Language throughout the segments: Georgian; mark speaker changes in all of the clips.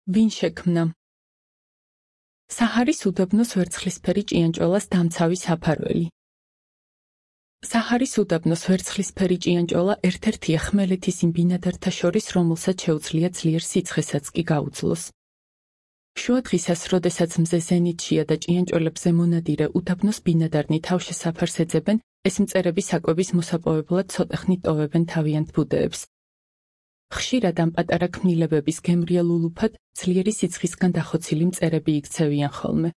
Speaker 1: ვინ შექმნა? საჰარის უდაბნოს ვერცხლისფერი ჭიანჭველას დამცავი საფარველი. საჰარის უდაბნოს ვერცხლისფერი ჭიანჭველა ერთ-ერთია ხმელეთის იმ ბინადართა შორის, რომელსაც შეუძლია ძლიერ სიცხესაც კი გაუძლოს. შუა დღისას, როდესაც მზე ზენიტშია და ჭიანჭველებზე მონადირე უდაბნოს ბინადარნი თავშესაფარს ეძებენ, ეს მწერები საკვების მოსაპოვებლად ცოტა ხნით ტოვებენ თავიანთ ბუდეებს. ხშირად ამ პატარა ქმნილებების გემრიელ ულუფად ძლიერი სიცხისგან დახოცილი მწერები იქცევიან ხოლმე.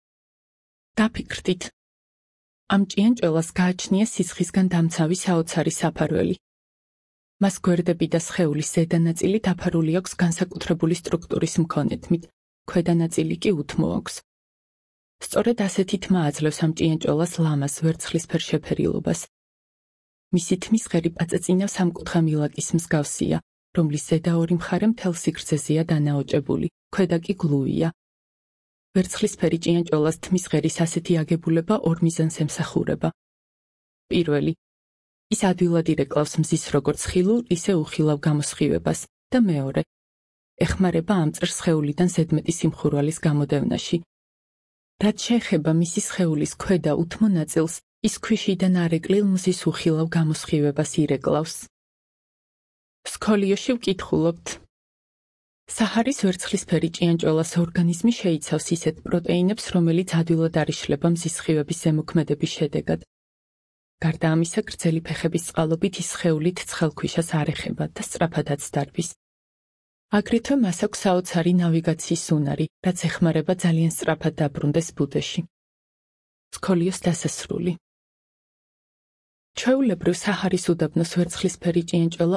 Speaker 1: დაფიქრდით. ამ ჭიანჭველას გააჩნია სიცხისგან დამცავი საოცარი საფარველი. მას გვერდები და სხეულის ზედა ნაწილი დაფარული აქვს განსაკუთრებული სტრუქტურის მქონეთმით, ქვედა ნაწილი კი უთმო აქვს. სწორედ ასეთი თმა აძლევს ამ ჭიანჭველას ლამაზ ვერცხლისფერ შეფერილობას. მისი თმის ღერი პაწაწინა სამკუთხა მილაკის მსგავსია, რომლის ზედა ორი მხარე მთელ სიგრძეზეა დანაოჭებული, ქვედა კი გლუვია. ვერცხლისფერი ჭიანჭველას თმის ღერის ასეთი აგებულება ორ მიზანს ემსახურება. პირველი, ის ადვილად ირეკლავს მზის როგორც ხილულ, ისე უხილავ გამოსხივებას და მეორე, ეხმარება ამ წრს სხეულიდან ზედმეტი სიმხურვალის გამოდევნაში. რაც შეეხება მისი სხეულის ქვედა უთმო ნაწილს, ის ქვიშიდანარეკლილ მზის უხილავ გამოსხივებას ირეკლავს. სქოლიოში ვკითხულობთ. საჰარის ვერცხლისფერი ჭიანჭველას ორგანიზმი შეიცავს ისეთ პროტეინებს, რომელიც ადვილად არ იშლება მზის სხივების ზემოქმედების შედეგად. გარდა ამისა, გრძელი ფეხების წყალობით ის სხეულით ცხელქვიშას არ ეხება და სწრაფადაც დარბის. აგრეთვე მას აქვს საოცარი ნავიგაციის უნარი, რაც ეხმარება ძალიან სწრაფად დაბრუნდეს ბუდეში. სქოლიოს დასასრული. ჩვეულებრივ საჰარის უდაბნოს ვერცხლისფერი ჭიანჭველა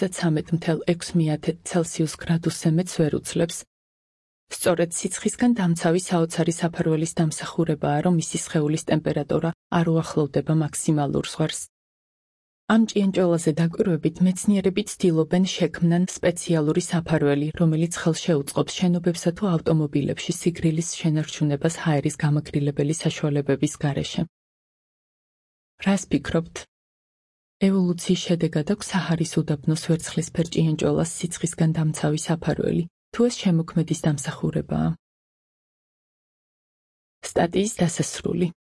Speaker 1: 53.6 ცელსიუს გრადუსზე მეტს ვერ უძლებს. სწორედ სიცხისგან დამცავი საოცარი საფარველის დამსახურებაა, რომ მისი სხეულის ტემპერატურა არ უახლოვდება მაქსიმალურ ზღვარს. ამ ჭიანჭველაზე დაკვირვებით მეცნიერები ცდილობენ შექმნან სპეციალური საფარველი, რომელიც ხელშეუწყობს შენობებსა თუ ავტომობილებში სიგრილის შენარჩუნებას ჰაერის გამაგრილებელი საშუალებების გარეშე. რას ფიქრობთ? ევოლუციის შედეგად აქვს საჰარის უდაბნოს ვერცხლისფერ ჭიანჭველას სიცხისგან დამცავი საფარველი, თუ ეს შემოქმედის დამსახურებაა. სტატიის დასასრული.